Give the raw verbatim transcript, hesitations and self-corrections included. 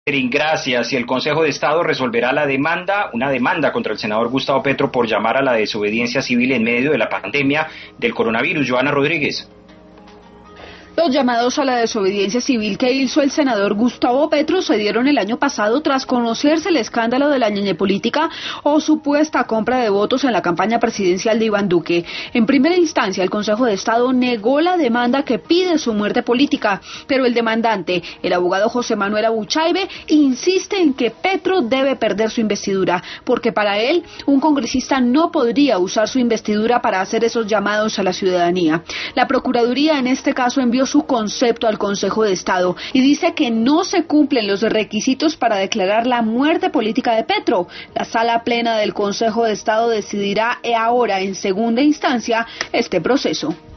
Gracias. Y el Consejo de Estado resolverá la demanda, una demanda contra el senador Gustavo Petro por llamar a la desobediencia civil en medio de la pandemia del coronavirus. Joana Rodríguez. Los llamados a la desobediencia civil que hizo el senador Gustavo Petro se dieron el año pasado tras conocerse el escándalo de la ñeñe política o supuesta compra de votos en la campaña presidencial de Iván Duque. En primera instancia, el Consejo de Estado negó la demanda que pide su muerte política, pero el demandante, el abogado José Manuel Abuchaibe, insiste en que Petro debe perder su investidura, porque para él, un congresista no podría usar su investidura para hacer esos llamados a la ciudadanía. La Procuraduría en este caso envió su concepto al Consejo de Estado y dice que no se cumplen los requisitos para declarar la muerte política de Petro. La sala plena del Consejo de Estado decidirá ahora en segunda instancia este proceso.